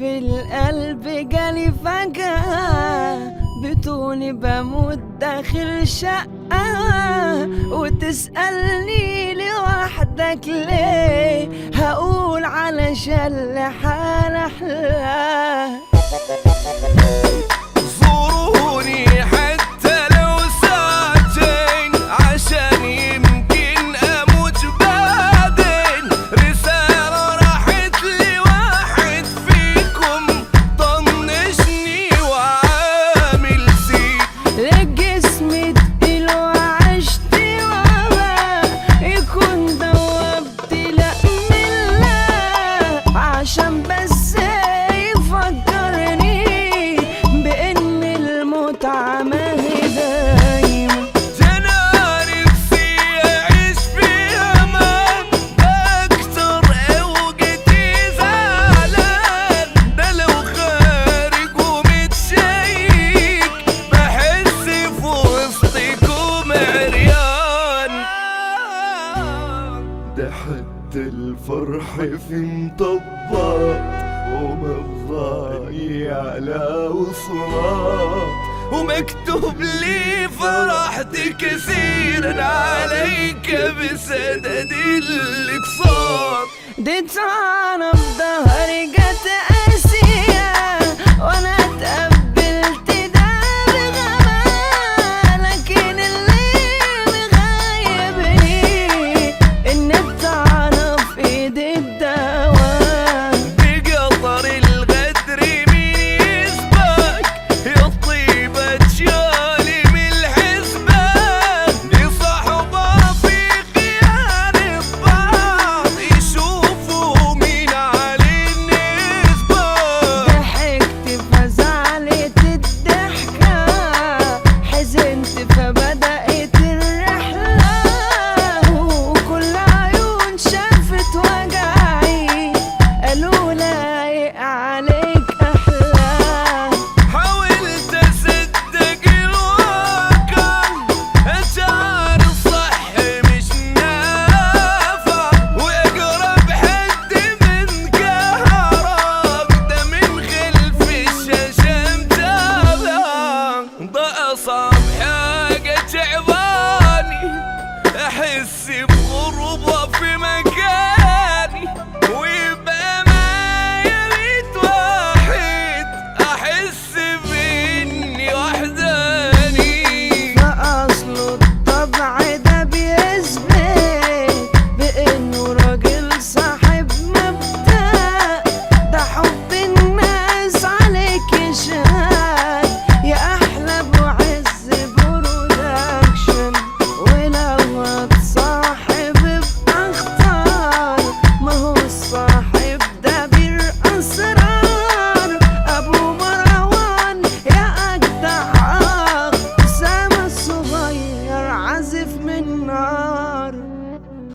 في القلب جالي فجأة، بتقولي بموت داخل شقة، وتسألني لوحدك ليه؟ هقول علشان لحال أحلاه. زوروني حتى لو ساعتين عشان يمكن اموت بعدين، رسالة راحت لواحد فيكم طنشني وعامل زين، لجسمي تقيل وعشت وما يكون دوبت لا من لا، عشان بس يفكرني بإن المتعة ما هي دايما. انا نفسي اعيش في امان اكتر اوقاتي زعلان، ده لو خارج ومتشيك بحس في وسطكم عريان، ده حتى الفرح في مطبات ومضاني على وصلات، ومكتوب لي فرحت كثيرا عليك بسدد الاقساط. دي طعنة في ظهري جت